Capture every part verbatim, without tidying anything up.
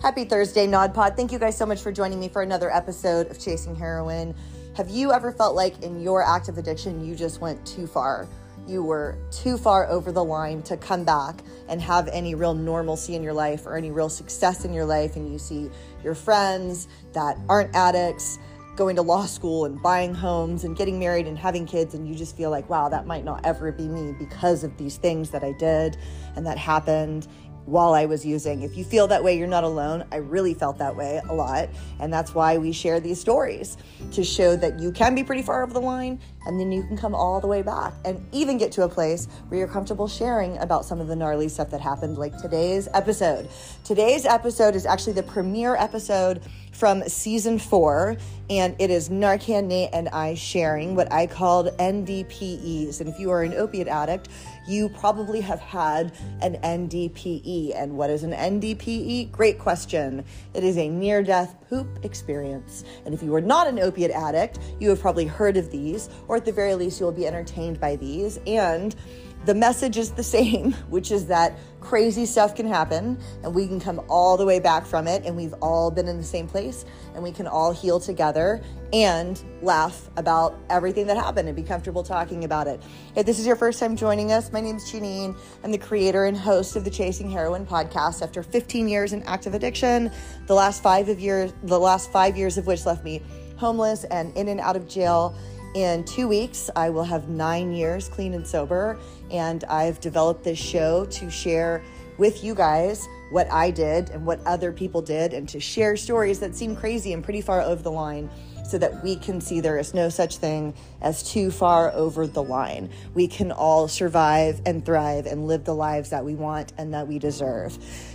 Happy Thursday, Nod Pod. Thank you guys so much for joining me for another episode of Chasing Heroin. Have you ever felt like in your active addiction, you just went too far? You were too far over the line to come back and have any real normalcy in your life or any real success in your life, and you see your friends that aren't addicts going to law school and buying homes and getting married and having kids, and you just feel like, wow, that might not ever be me because of these things that I did and that happened while I was using. If you feel that way, you're not alone. I really felt that way a lot. And that's why we share these stories, to show that you can be pretty far over the line and then you can come all the way back and even get to a place where you're comfortable sharing about some of the gnarly stuff that happened, like today's episode. Today's episode is actually the premiere episode from season four, and it is Narcan Nate and I sharing what I called N D P Es. And if you are an opiate addict, you probably have had an N D P E. And what is an N D P E? Great question. It is a near-death poop experience. And if you are not an opiate addict, you have probably heard of these, or at the very least, you will be entertained by these. And the message is the same, which is that crazy stuff can happen and we can come all the way back from it, and we've all been in the same place and we can all heal together and laugh about everything that happened and be comfortable talking about it. If this is your first time joining us, my name is Janine. I'm the creator and host of the Chasing Heroin podcast. After fifteen years in active addiction, the last five of years, the last five years of which left me homeless and in and out of jail. In two weeks, I will have nine years clean and sober, and I've developed this show to share with you guys what I did and what other people did, and to share stories that seem crazy and pretty far over the line, so that we can see there is no such thing as too far over the line. We can all survive and thrive and live the lives that we want and that we deserve.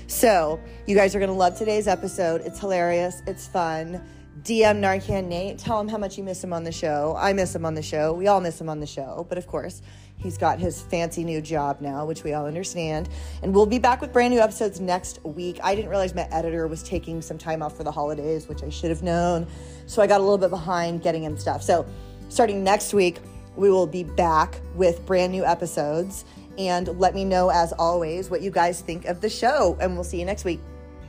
So you guys are going to love today's episode. It's hilarious. It's fun. D M Narcan Nate. Tell him how much you miss him on the show. I miss him on the show. We all miss him on the show. But of course, he's got his fancy new job now, which we all understand. And we'll be back with brand new episodes next week. I didn't realize my editor was taking some time off for the holidays, which I should have known. So I got a little bit behind getting him stuff. So starting next week, we will be back with brand new episodes. And let me know, as always, what you guys think of the show. And we'll see you next week.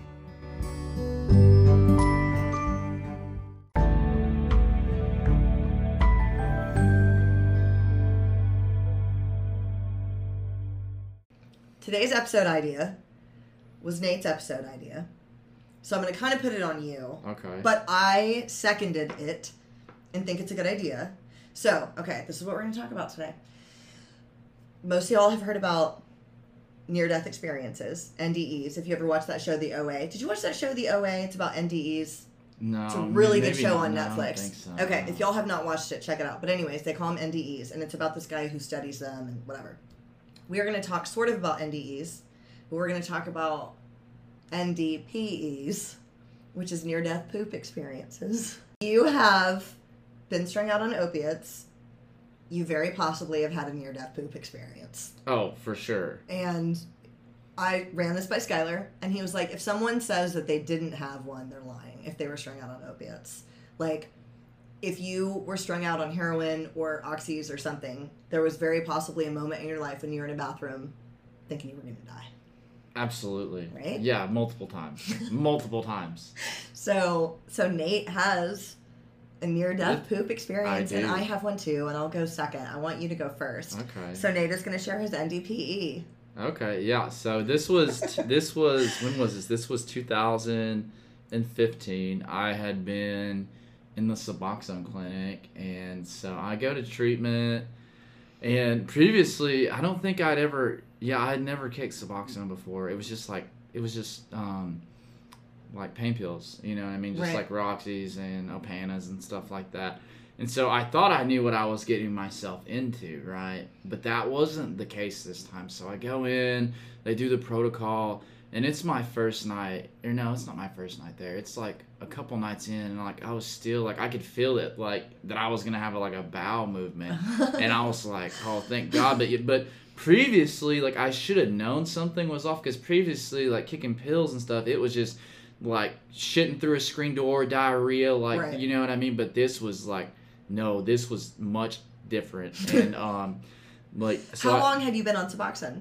Today's episode idea was Nate's episode idea. So I'm going to kind of put it on you. Okay. But I seconded it and think it's a good idea. So, okay, this is what we're going to talk about today. Most of y'all have heard about near-death experiences, N D Es. If you ever watched that show, The O A. Did you watch that show, The O A? It's about N D Es. No. It's a really good show not, on no, Netflix. I don't think so, okay, no. If y'all have not watched it, check it out. But anyways, they call them N D Es, and it's about this guy who studies them and whatever. We are going to talk sort of about N D Es, but we're going to talk about N D P Es, which is near-death poop experiences. You have been strung out on opiates. You very possibly have had a near-death poop experience. Oh, for sure. And I ran this by Skylar, and he was like, if someone says that they didn't have one, they're lying if they were strung out on opiates. Like, if you were strung out on heroin or oxys or something, there was very possibly a moment in your life when you were in a bathroom thinking you were going to die. Absolutely. Right? Yeah, multiple times. multiple times. So, so Nate has a near-death poop experience, I and I have one too, and I'll go second. I want you to go first. Okay. So Nate is going to share his N D P E. Okay, yeah. So this was, t- this was, when was this? This was two thousand fifteen. I had been in the Suboxone clinic, and so I go to treatment, and previously I don't think I'd ever yeah I had never kicked Suboxone before. It was just like it was just um like pain pills, you know what I mean, just right. like Roxy's and Opanas and stuff like that. And so I thought I knew what I was getting myself into, right? But that wasn't the case this time. So I go in, they do the protocol, and it's my first night. Or no, it's not my first night there. It's like a couple nights in, and like I was still like I could feel it, like that I was gonna have a, like a bowel movement, and I was like, oh, thank God. But but previously, like I should have known something was off, because previously, like kicking pills and stuff, it was just like shitting through a screen door, diarrhea, like right. you know what I mean. But this was like, no, this was much different, and um, like so how I, long had you been on Suboxone?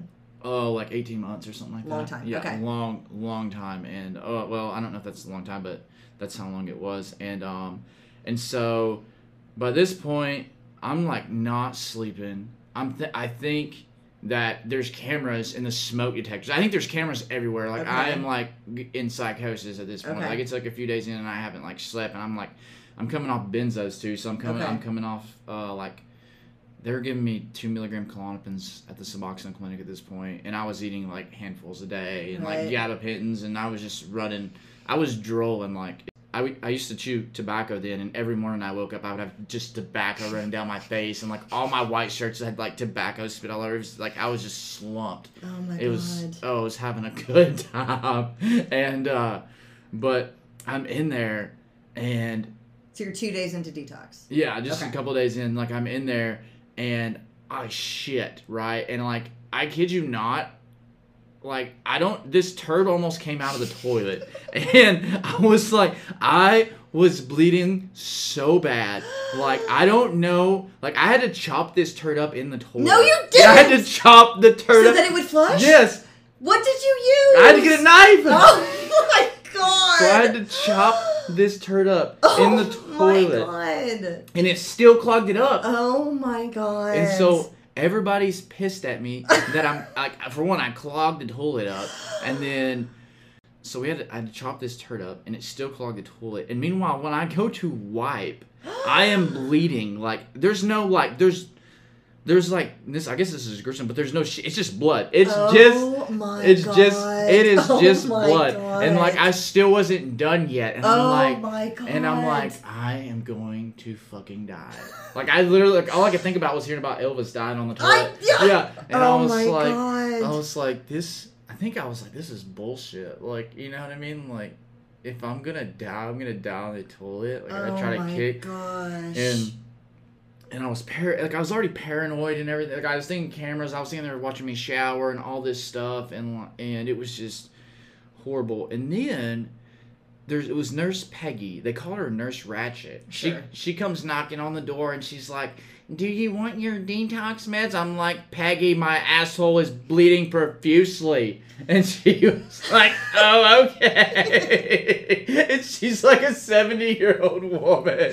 Oh, like eighteen months or something like Long that. time. Yeah, Okay. long, long time. And oh, well, I don't know if that's a long time, but that's how long it was. And um, and so by this point, I'm like not sleeping. I'm th- I think that there's cameras in the smoke detectors. I think there's cameras everywhere. Like Okay. I am like in psychosis at this point. Okay. Like it's like a few days in and I haven't like slept, and I'm like, I'm coming off benzos too. So I'm coming, Okay. I'm coming off uh like. They're giving me two milligram Klonopins at the Suboxone clinic at this point, and I was eating like handfuls a day and Right. like gabapentins, and I was just running. I was drooling like I, w- I used to chew tobacco then, and every morning I woke up, I would have just tobacco running down my face, and like all my white shirts had like tobacco spit all over. It was, like I was just slumped. Oh my It god. was oh, I was having a good time, and uh, but I'm in there, and So you're two days into detox. yeah, just Okay. a couple days in, like I'm in there. And I shit, right? And like, I kid you not, like, I don't, this turd almost came out of the toilet. And I was like, I was bleeding so bad. Like, I don't know, like, I had to chop this turd up in the toilet. No, you Yeah, I had didn't! to chop the turd So up. that it would flush? Yes. What did you use? I had to get a knife. Oh my god. So I had to chop this turd up in the toilet. Oh my god. And it still clogged it up. Oh my god. And so everybody's pissed at me that I'm like, for one, I clogged the toilet up, and then so we had to, I had to chop this turd up, and it still clogged the toilet. And meanwhile, when I go to wipe, I am bleeding. Like there's no like there's there's like this. I guess this is gruesome, but there's no. Sh- it's just blood. It's oh just. my It's god. just. It is Oh just my blood, god. and like I still wasn't done yet, and I'm Oh like. my god. And I'm like, I am going to fucking die. Like I literally, like all I could think about was hearing about Elvis dying on the toilet. I- yeah. yeah. And Oh I was my like, god. I was like, this. I think I was like, this is bullshit. Like, you know what I mean? Like, if I'm gonna die, I'm gonna die on the toilet. Like oh I try to my kick, gosh. and and I was par- like I was already paranoid and everything. Like I was thinking cameras. I was thinking they were watching me shower and all this stuff, and and it was just horrible. And then. There's, it was Nurse Peggy. They called her Nurse Ratchet. Sure. She she comes knocking on the door and she's like, "Do you want your detox meds?" I'm like, "Peggy, my asshole is bleeding profusely." And she was like, "Oh, okay." And she's like a seventy-year-old woman.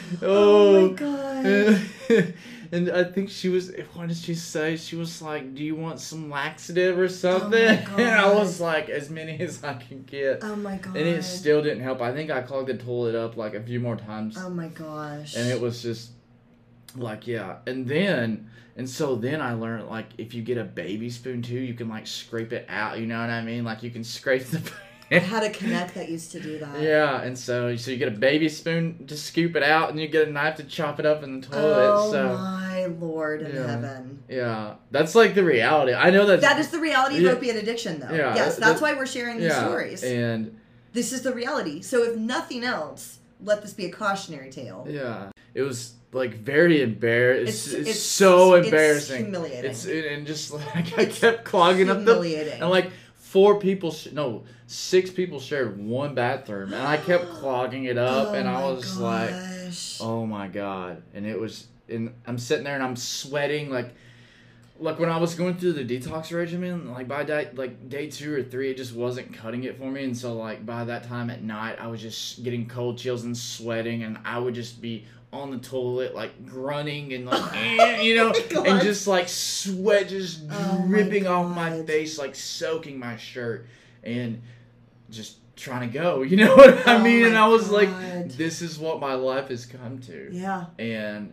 oh Oh, my god. And I think she was, what did she say? She was like, "Do you want some laxative or something?" Oh my And I God. was like, as many as I can get. Oh my god. And it still didn't help. I think I clogged the toilet up like a few more times. Oh my gosh. And it was just like, yeah. And then, and so then I learned, like, if you get a baby spoon too, you can, like, scrape it out. You know what I mean? Like, you can scrape the. I had a connect that used to do that. Yeah, and so so you get a baby spoon to scoop it out, and you get a knife to chop it up in the toilet. Oh so my Lord in Yeah. heaven. yeah, that's like the reality. I know that's That is the reality of Yeah. opiate addiction, though. Yeah, yes, that- that's why we're sharing these yeah, stories. and This is the reality. So if nothing else, let this be a cautionary tale. yeah, it was like very embarrassing. It's, It's- it's, it's- so it's embarrassing. humiliating. It's and just like I kept clogging up the Humiliating. and like four people sh- no six people shared one bathroom, and I kept clogging it up, oh and I my was like, gosh. oh my god. And it was, and I'm sitting there and I'm sweating like like when I was going through the detox regimen, like by day, like day two or three, it just wasn't cutting it for me. And so like by that time at night, I was just getting cold chills and sweating, and I would just be on the toilet like grunting and like eh, you know, Oh my and God. just like sweat just Oh my dripping off my God. face, like soaking my shirt, and just trying to go. You know what I Oh mean? And my I was like, God. this is what my life has come to. Yeah. And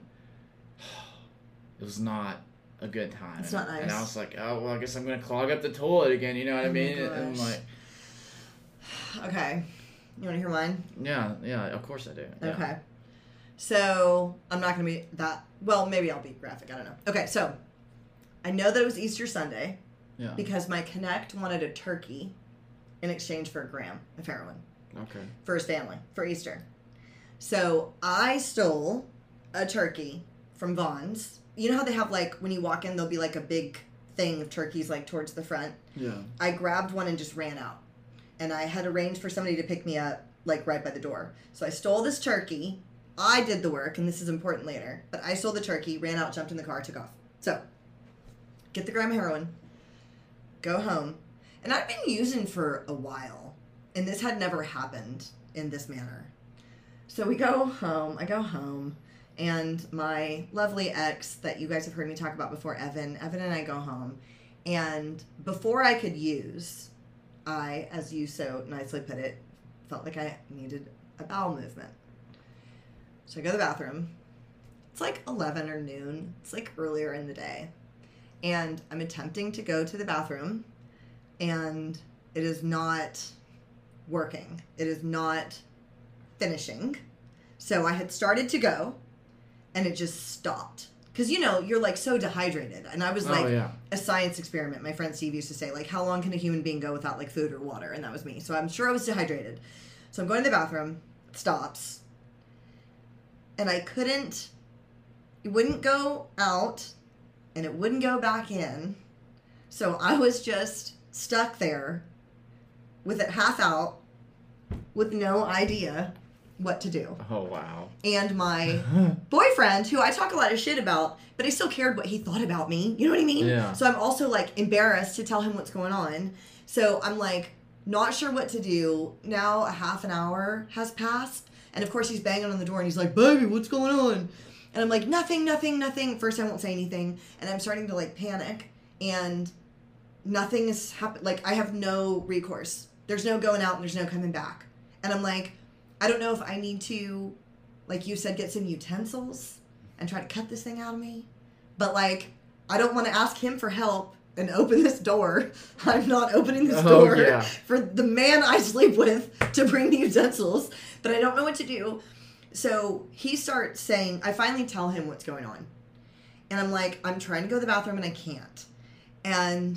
it was not a good time. It's not And nice. I was like, oh, well, I guess I'm going to clog up the toilet again. You know what Oh I my mean? And gosh. like, Okay. You want to hear mine? yeah, yeah, of course I do. Yeah. Okay. So I'm not going to be that. Well, maybe I'll be graphic. I don't know. Okay. So I know that it was Easter Sunday Yeah. because my Connect wanted a turkey in exchange for a gram of heroin Okay. for his family for Easter. So I stole a turkey from Vaughn's. You know how they have, like, when you walk in, there'll be like a big thing of turkeys like towards the front. Yeah. I grabbed one and just ran out. And I had arranged for somebody to pick me up, like, right by the door. So I stole this turkey. I did the work, and this is important later. But I stole the turkey, ran out, jumped in the car, took off. So, get the gram of heroin. go home. And I'd been using for a while. And this had never happened in this manner. So we go home. I go home. And my lovely ex that you guys have heard me talk about before, Evan, Evan and I go home. And before I could use, I, as you so nicely put it, felt like I needed a bowel movement. So I go to the bathroom. It's like eleven or noon. It's like earlier in the day. And I'm attempting to go to the bathroom. And it is not working. It is not finishing. So I had started to go. And it just stopped. Because, you know, you're, like, so dehydrated. And I was, like, oh, yeah. a science experiment. My friend Steve used to say, like, how long can a human being go without, like, food or water? And that was me. So I'm sure I was dehydrated. So I'm going to the bathroom. It stops. And I couldn't... It wouldn't go out. And it wouldn't go back in. So I was just stuck there with it half out with no idea what to do. Oh, wow. And my boyfriend, who I talk a lot of shit about, but I still cared what he thought about me. You know what I mean? Yeah. So I'm also, like, embarrassed to tell him what's going on. So I'm, like, not sure what to do. Now a half an hour has passed. And, of course, he's banging on the door, and he's like, baby, what's going on? And I'm like, nothing, nothing, nothing. First, I won't say anything. And I'm starting to, like, panic. And nothing is happening. Like, I have no recourse. There's no going out, and there's no coming back. And I'm like... I don't know if I need to, like you said, get some utensils and try to cut this thing out of me. But, like, I don't want to ask him for help and open this door. I'm not opening this oh, door yeah. for the man I sleep with to bring the utensils. But I don't know what to do. So he starts saying, I finally tell him what's going on. And I'm like, I'm trying to go to the bathroom and I can't. And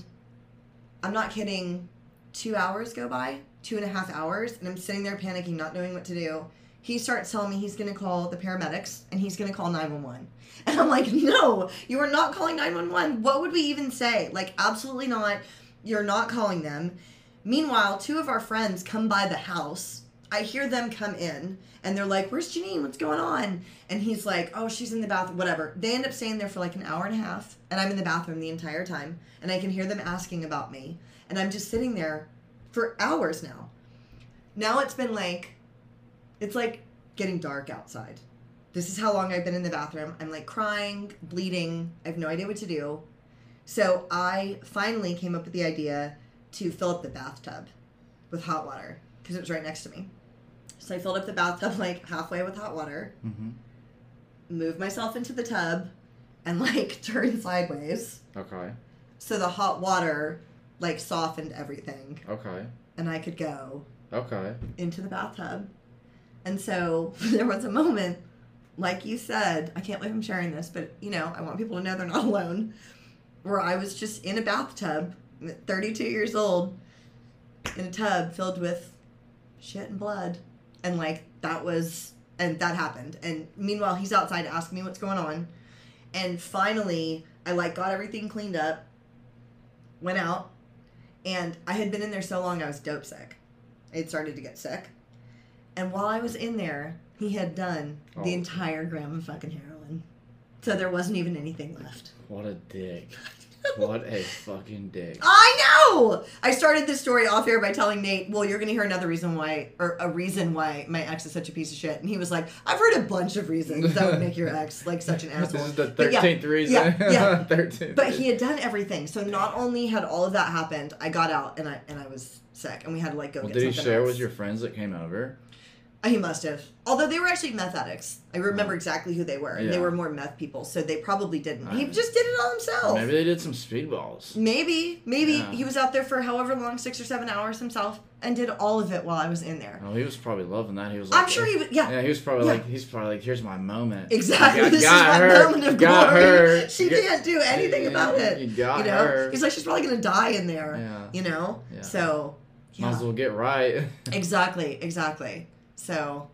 I'm not kidding. Two hours go by. Two and a half hours, and I'm sitting there panicking, not knowing what to do. He starts telling me he's going to call the paramedics, and he's going to call nine one one. And I'm like, no, you are not calling nine one one. What would we even say? Like, absolutely not. You're not calling them. Meanwhile, two of our friends come by the house. I hear them come in, and they're like, where's Janine? What's going on? And he's like, oh, she's in the bathroom, whatever. They end up staying there for like an hour and a half, and I'm in the bathroom the entire time, and I can hear them asking about me. And I'm just sitting there for hours now. Now it's been like, it's like getting dark outside. This is how long I've been in the bathroom. I'm like crying, bleeding. I have no idea what to do. So I finally came up with the idea to fill up the bathtub with hot water because it was right next to me. So I filled up the bathtub like halfway with hot water, mm-hmm. moved myself into the tub, and like turned sideways. Okay. So the hot water like softened everything. Okay. And I could go okay. into the bathtub. And so there was a moment, like you said, I can't believe I'm sharing this, but, you know, I want people to know they're not alone, where I was just in a bathtub, at thirty-two years old, in a tub filled with shit and blood. And, like, that was, and that happened. And meanwhile, he's outside asking me what's going on. And finally, I, like, got everything cleaned up, went out, and I had been in there so long I was dope sick. I had started to get sick. And while I was in there, he had done oh. the entire gram of fucking heroin. So there wasn't even anything left. What a dick. What a fucking dick. I know! I started this story off air by telling Nate, well, you're going to hear another reason why, or a reason why my ex is such a piece of shit. And he was like, I've heard a bunch of reasons that would make your ex like such an asshole. This is the thirteenth yeah, reason. Yeah, yeah. thirteenth But he had done everything. So not only had all of that happened, I got out and I and I was sick. And we had to like go well, get something something Did he share else. with your friends that came over? He must have. Although they were actually meth addicts. I remember exactly who they were. And yeah. they were more meth people, so they probably didn't. I He just did it all himself. Maybe they did some speedballs. Maybe. Maybe. Yeah. He was out there for however long, six or seven hours himself, and did all of it while I was in there. Oh, he was probably loving that. He was like, I'm sure he was, yeah. Yeah, he was probably yeah. like, he's probably like, here's my moment. Exactly. Got, this got is my her, moment of got glory. Her. She Get, can't do anything you, about it. You got you know? her. He's like, she's probably going to die in there. Yeah. You know? Yeah. So, yeah. Might as well get right. Exactly. Exactly. So...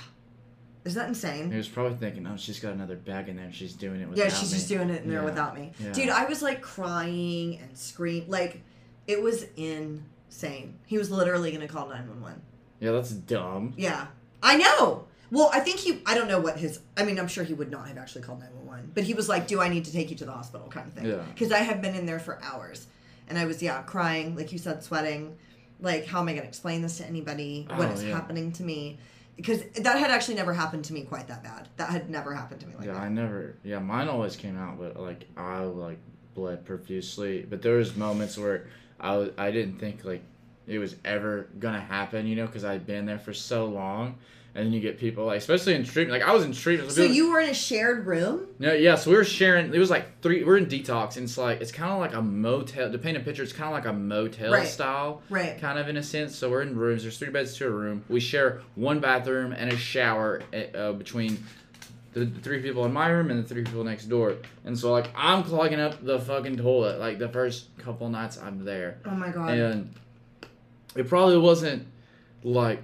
Is that insane? He was probably thinking, oh, she's got another bag in there and she's doing it without me. Yeah, she's me. just doing it in there yeah. without me. Yeah. Dude, I was like crying and screaming. Like, it was insane. He was literally going to call nine one one. Yeah, that's dumb. Yeah. I know. Well, I think he, I don't know what his, I mean, I'm sure he would not have actually called nine one one. But he was like, do I need to take you to the hospital kind of thing? Yeah. Because I have been in there for hours. and I was, yeah, crying, like you said, sweating. Like, how am I going to explain this to anybody? What Oh, is yeah. happening to me? Because that had actually never happened to me quite that bad. That had never happened to me like Yeah, that. I never. Yeah, mine always came out, but like I like bled profusely. But there was moments where I was, I didn't think like it was ever gonna happen, you know, because I'd been there for so long. And then you get people like, especially in treatment. Like I was in treatment. So you were in a shared room? No, yeah. So we were sharing. It was like three. We're in detox, and it's like it's kind of like a motel. To paint a picture, it's kind of like a motel Right. style, Right. kind of in a sense. So we're in rooms. There's three beds to a room. We share one bathroom and a shower uh, between the, the three people in my room and the three people next door. And so like I'm clogging up the fucking toilet like the first couple nights I'm there, Oh my God. and it probably wasn't like.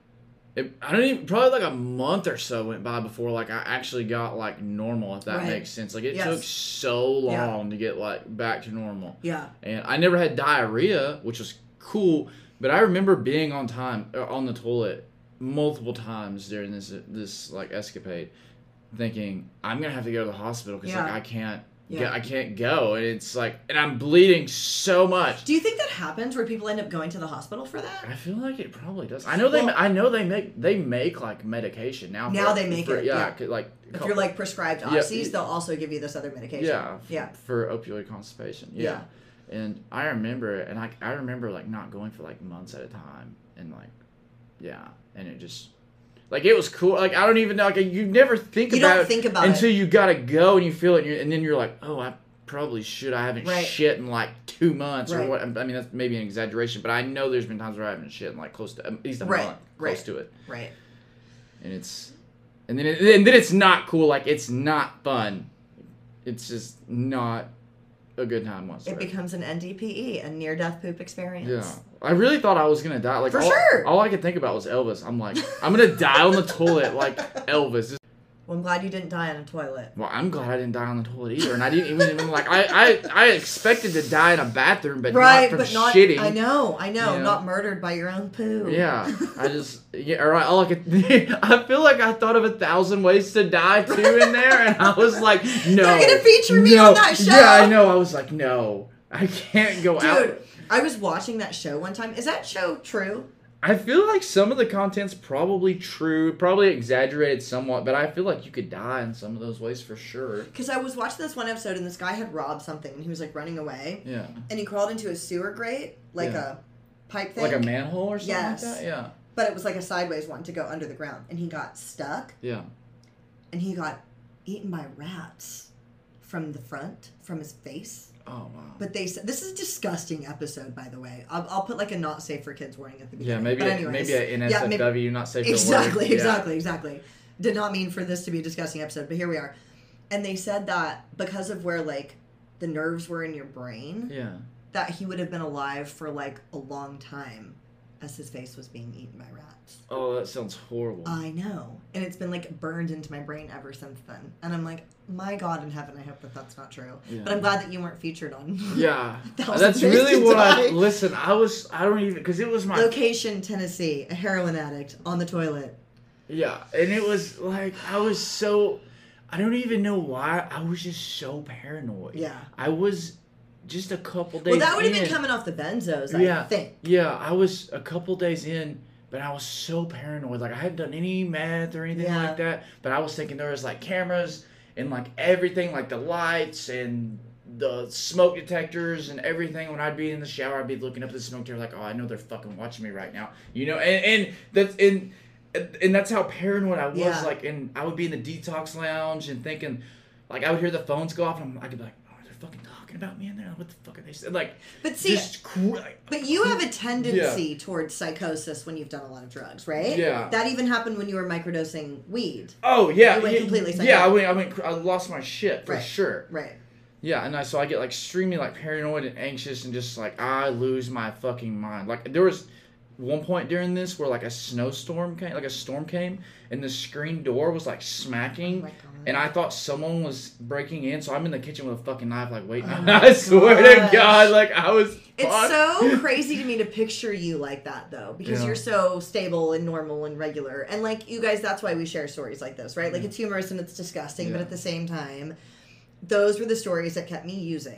It, I don't even, probably like a month or so went by before like I actually got like normal, if that Right. makes sense. Like it Yes. took so long Yeah. to get like back to normal. Yeah. And I never had diarrhea, which was cool, but I remember being on time uh, on the toilet multiple times during this this like escapade, thinking I'm gonna have to go to the hospital because Yeah. like I can't Yeah. get, I can't go, and it's like, and I'm bleeding so much. Do you think that happens where people end up going to the hospital for that? I feel like it probably does. I know they. Well- I know they make they make like medication now. Now for- they make for- it, Yeah, yeah. c- like If you're like prescribed Yeah. oxys, they'll also give you this other medication. yeah, f- Yeah. for opioid constipation. Yeah. And I remember, and I I remember like not going for like months at a time, and like, yeah, and it just. Like, it was cool. Like, I don't even know. Like, you never think You about don't it think about until it. you gotta go and you feel it, and, you're, and then you're like, oh, I probably should. I haven't Right. shit in like two months Right. or what. I mean, that's maybe an exaggeration, but I know there's been times where I haven't shit in like close to at least a Right. month, close Right. to it, Right. and it's, and then it, and then it's not cool. Like, it's not fun. It's just not a good time It whatsoever. becomes an N D P E, a near-death poop experience. Yeah, I really thought I was gonna die. Like For all, sure. all I could think about was Elvis. I'm like, I'm gonna die on the toilet like Elvis. Well, I'm glad you didn't die on a toilet. Well, I'm glad I didn't die on the toilet either, and I didn't even, even like I, I I expected to die in a bathroom, but Right, not from but not. shitting. I know, I know, You know? not murdered by your own poo. Yeah, I just yeah. All right, all I could. I feel like I thought of a thousand ways to die too in there, and I was like, no. They're gonna feature me no. on that show. Yeah, I know. I was like, no, I can't go out. Dude, I was watching that show one time. Is that show true? I feel like some of the content's probably true, probably exaggerated somewhat, but I feel like you could die in some of those ways for sure. Because I was watching this one episode and this guy had robbed something and he was like running away Yeah. and he crawled into a sewer grate, like Yeah. a pipe thing. Like a manhole or something Yes. like that? Yeah. But it was like a sideways one to go under the ground. And he got stuck Yeah. and he got eaten by rats from the front, from his face. Oh, wow. But they said, this is a disgusting episode, by the way. I'll, I'll put like a not safe for kids warning at the Yeah, beginning. maybe But a, anyways, maybe an N S F W, yeah, maybe, not safe for exactly, work. exactly, exactly. Did not mean for this to be a disgusting episode, but here we are. And they said that because of where like the nerves were in your brain, Yeah. that he would have been alive for like a long time as his face was being eaten by rats. Oh, that sounds horrible. I know. And it's been like burned into my brain ever since then. And I'm like, my God in heaven, I hope that that's not true. Yeah. But I'm glad that you weren't featured on. Yeah. Thousand That's Ways really to what I. Die. Listen, I was. I don't even. Because it was my. Location, Tennessee, a heroin addict on the toilet. Yeah. And it was like, I was so. I don't even know why. I was just so paranoid. Yeah. I was just a couple days Well, that would have in. been coming off the benzos, I Yeah. think. Yeah, I was a couple days in, but I was so paranoid. Like, I hadn't done any meth or anything Yeah. like that. But I was thinking there was, like, cameras and, like, everything, like the lights and the smoke detectors and everything. When I'd be in the shower, I'd be looking up at the smoke detector like, oh, I know they're fucking watching me right now. You know? And, and that's... And, and that's how paranoid I was. Yeah. Like, and I would be in the detox lounge and thinking... Like, I would hear the phones go off, and I could be like, oh, they're fucking talking about me in there? What the fuck are they saying? Like, But see, just cr- but you have a tendency towards psychosis when you've done a lot of drugs, right? Yeah. That even happened when you were microdosing weed. Oh yeah, You went yeah, completely psycho. yeah. I went, I went, I lost my shit for Right. sure. Right. Yeah, and I so I get like extremely like paranoid and anxious and just like I lose my fucking mind. Like there was one point during this where like a snowstorm came, like a storm came, and the screen door was like smacking, Oh my God. and I thought someone was breaking in. So I'm in the kitchen with a fucking knife, like waiting. Oh my I swear gosh. to God, like I was. It's fucked. so crazy to me to picture you like that, though, because Yeah. you're so stable and normal and regular. And, like, you guys, that's why we share stories like this, right? Like, it's humorous and it's disgusting, but Yeah. at the same time, those were the stories that kept me using.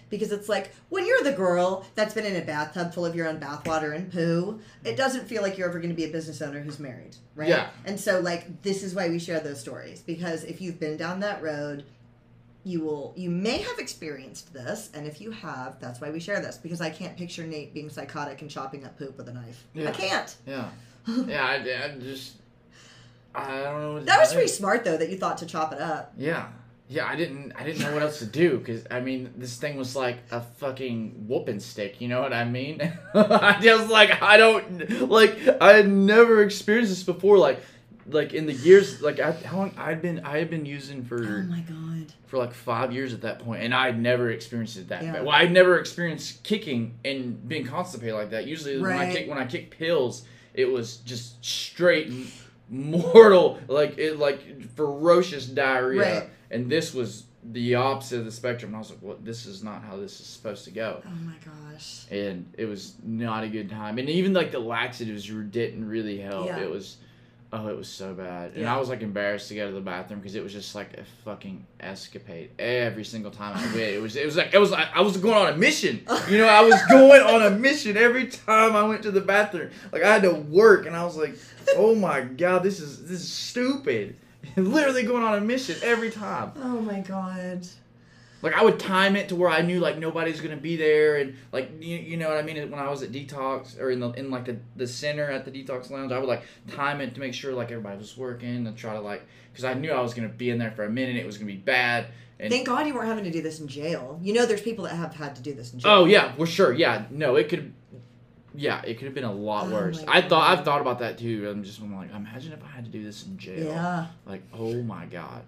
Because it's like, when you're the girl that's been in a bathtub full of your own bathwater and poo, it doesn't feel like you're ever going to be a business owner who's married, right? Yeah. And so, like, this is why we share those stories. Because if you've been down that road, you will, you may have experienced this. And if you have, that's why we share this. Because I can't picture Nate being psychotic and chopping up poop with a knife. Yeah. I can't. Yeah. Yeah, I, I just... I don't know what to That was say. pretty smart, though, that you thought to chop it up. Yeah. Yeah, I didn't I didn't know what else to do, because, I mean, this thing was like a fucking whooping stick, you know what I mean? I just, like, I don't, like, I had never experienced this before, like, like, in the years, like, I, how long, I'd been, I had been using for, Oh, my God. for, like, five years at that point, and I'd never experienced it that Yeah. bad. Well, I'd never experienced kicking and being constipated like that. Usually, when I Right. kick, when I kick pills, it was just straight mortal, like, it, like, ferocious diarrhea. Right. And this was the opposite of the spectrum. And I was like, well, this is not how this is supposed to go. Oh, my gosh. And it was not a good time. And even, like, the laxatives didn't really help. Yeah. It was, oh, it was so bad. And Yeah. I was, like, embarrassed to go to the bathroom because it was just, like, a fucking escapade every single time I went. It was, it was like, it was like, I was going on a mission. You know, I was going on a mission every time I went to the bathroom. Like, I had to work, and I was like, oh, my God, this is, this is stupid. Literally going on a mission every time. Oh my God. Like, I would time it to where I knew, like, nobody's gonna be there, and, like, you, you know what I mean? When I was at Detox, or in the in like the, the center at the Detox Lounge, I would, like, time it to make sure, like, everybody was working, and try to, like, because I knew I was gonna be in there for a minute, it was gonna be bad. And Thank God you weren't having to do this in jail. You know, there's people that have had to do this in jail. oh yeah, well sure, yeah, no, it could, yeah, it could have been a lot Oh worse. my I thought God. I've thought about that too. I'm just I'm like, imagine if I had to do this in jail. Yeah. Like, oh my God.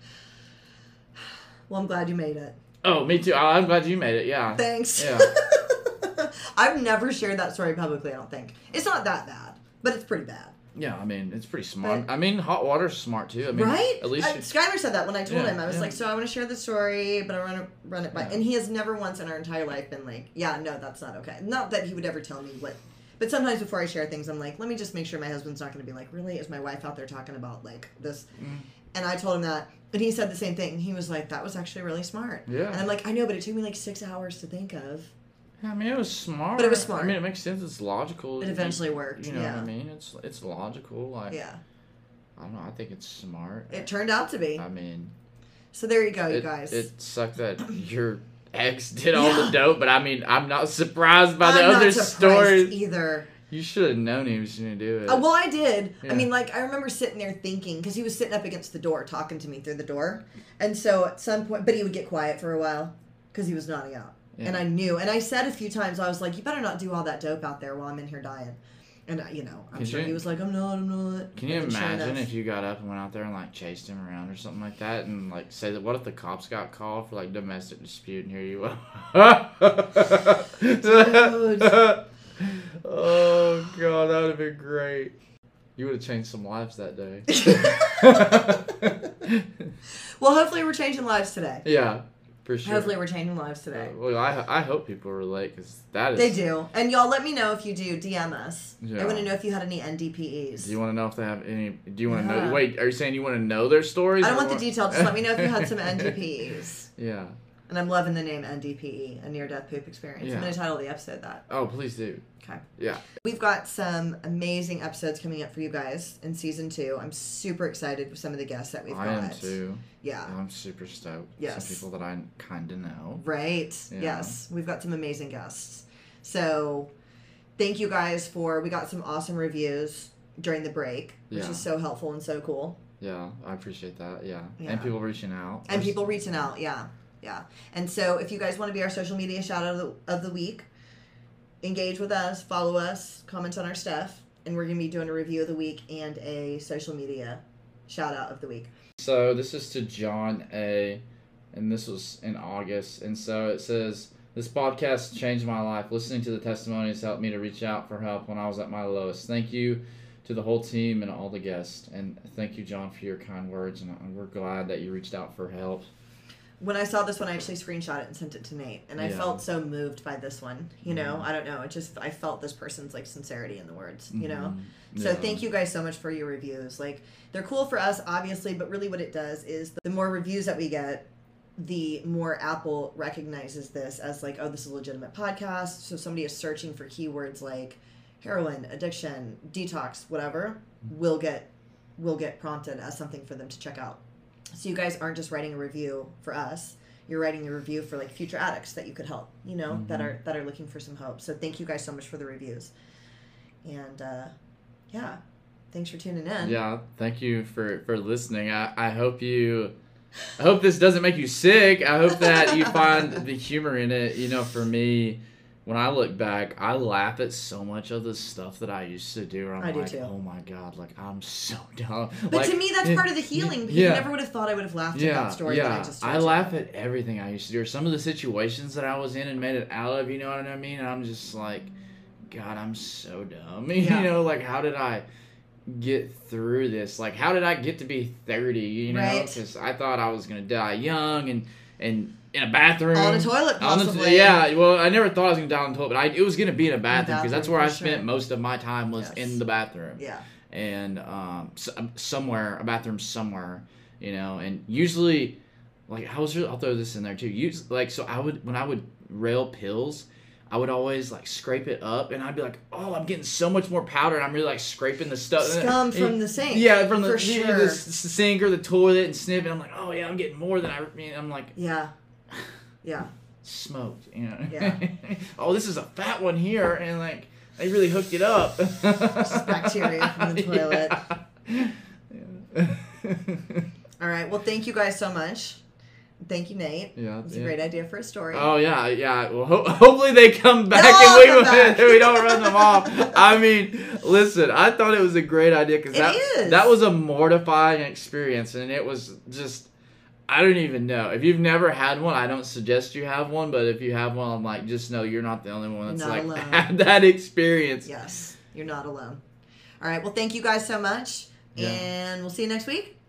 Well, I'm glad you made it. Oh, me too. I'm glad you made it. Yeah. Thanks. Yeah. I've never shared that story publicly, I don't think. It's not that bad, but it's pretty bad. Yeah, I mean, it's pretty smart. But- I mean, hot water's smart too. I mean, Right? At least Uh, you- Skylar said that when I told Yeah, him. I was yeah. like, so I want to share the story, but I want to run it by. Yeah. And he has never once in our entire life been like, yeah, no, that's not okay. Not that he would ever tell me what. But sometimes before I share things, I'm like, let me just make sure my husband's not going to be like, really? Is my wife out there talking about like this? Mm. And I told him that. And he said the same thing. He was like, that was actually really smart. Yeah. And I'm like, I know, but it took me like six hours to think of. I mean, it was smart. But it was smart. I mean, it makes sense. It's logical. It eventually worked. You know yeah. what I mean? It's it's logical. Like, Yeah. I don't know. I think it's smart. It turned out to be. I mean, So there you go, you it, guys. it sucked that your ex did all Yeah. the dope, but I mean, I'm not surprised by I'm the not other surprised stories. either. You should have known he was going to do it. Uh, well, I did. Yeah. I mean, like, I remember sitting there thinking, because he was sitting up against the door talking to me through the door. And so at some point, but he would get quiet for a while because he was nodding out. Yeah. And I knew. And I said a few times, I was like, you better not do all that dope out there while I'm in here dying. And, uh, you know, I'm Could sure you- he was like, I'm not, I'm not. Can you And sure imagine enough- if you got up and went out there and like chased him around or something like that, and like say that what if the cops got called for like domestic dispute, and here you are? Dude. Oh God, that would have been great. You would have changed some lives that day. Well, hopefully we're changing lives today. Yeah, for sure. Hopefully we're changing lives today. Uh, well, I I hope people relate because that is. They do. And y'all let me know if you do. D M us. Yeah. I want to know if you had any N D P Es. Do you want to know if they have any? Do you want to Yeah. know? Wait, are you saying you want to know their stories? I don't or want the what? detail. Just let me know if you had some N D P Es. Yeah. And I'm loving the name N D P E, a near-death poop experience. Yeah. I'm going to title the episode that. Oh, please do. Okay. Yeah. We've got some amazing episodes coming up for you guys in season two. I'm super excited with some of the guests that we've I got. am too. Yeah. I'm super stoked. Yes. Some people that I kind of know. Right. Yeah. Yes. We've got some amazing guests. So thank you guys for, we got some awesome reviews during the break, which Yeah. is so helpful and so cool. Yeah, I appreciate that. Yeah. Yeah. And people reaching out. And people reaching out, yeah, yeah. And so, if you guys want to be our social media shout out of the, of the week, engage with us, follow us, comment on our stuff, and we're gonna be doing a review of the week and a social media shout out of the week. So this is to John A, and this was in August, and so it says, "This podcast changed my life. Listening to the testimonies helped me to reach out for help when I was at my lowest. Thank you to the whole team and all the guests, and thank you, John, for your kind words, and we're glad that you reached out for help." When I saw this one, I actually screenshot it and sent it to Nate, and I Yeah. felt so moved by this one. You know, Mhm. I don't know, it just I felt this person's like sincerity in the words. You know. Mhm. So Yeah. thank you guys so much for your reviews. Like, they're cool for us, obviously, but really what it does is the more reviews that we get, the more Apple recognizes this as like, oh, this is a legitimate podcast. So somebody is searching for keywords like heroin, addiction, detox, whatever, will get will get prompted as something for them to check out. So you guys aren't just writing a review for us. You're writing a review for like future addicts that you could help, you know, mm-hmm. that are that are looking for some hope. So thank you guys so much for the reviews. And uh, yeah, thanks for tuning in. Yeah, thank you for, for listening. I, I hope you I hope this doesn't make you sick. I hope that you find the humor in it. You know, for me, when I look back, I laugh at so much of the stuff that I used to do. Where I'm I do like, too. oh my God, like I'm so dumb. But like, to me, that's part of the healing. Because yeah. you never would have thought I would have laughed yeah, at that story yeah. that I just told I you. laugh at everything I used to do, or some of the situations that I was in and made it out of. You know what I mean? And I'm just like, God, I'm so dumb. Yeah. You know, like how did I get through this? Like how did I get to be thirty? You know, because right. I thought I was gonna die young and and. In a bathroom. On a toilet, possibly. The, yeah, well, I never thought I was going to die on the toilet, but I, it was going to be in a bathroom because that's where I sure. spent most of my time was yes. in the bathroom. Yeah. And um, so, somewhere, a bathroom somewhere, you know, and usually, like, I was really, I'll throw this in there too. Usually, like, so I would, when I would rail pills, I would always, like, scrape it up, and I'd be like, oh, I'm getting so much more powder, and I'm really, like, scraping the stuff. Scum from the sink. Yeah, from the, For the, sure. the sink or the toilet and sniffing. I'm like, oh, yeah, I'm getting more than I, mean, I'm like... Yeah. Yeah. Smoked, you know. Yeah. Oh, this is a fat one here, and like they really hooked it up. Just bacteria from the toilet. Yeah. Yeah. All right. Well, thank you guys so much. Thank you, Nate. Yeah, it's yeah. a great idea for a story. Oh yeah, yeah. Well, ho- hopefully they come back They'll and we, come back. we don't run them off. I mean, listen, I thought it was a great idea because that is. that was a mortifying experience, and it was just. I don't even know. If you've never had one, I don't suggest you have one. But if you have one, I'm like, just know you're not the only one that's Not like alone. had that experience. Yes, you're not alone. All right. Well, thank you guys so much, Yeah. and we'll see you next week.